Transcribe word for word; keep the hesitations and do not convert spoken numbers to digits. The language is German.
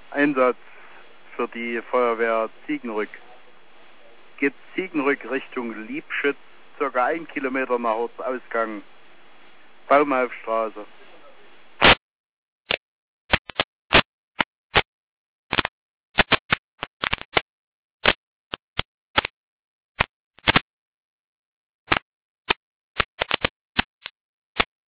Einsatz für die Feuerwehr Ziegenrück. Geht Ziegenrück Richtung Liebschütz, circa ein Kilometer nach Ortsausgang, Baumhaufstraße.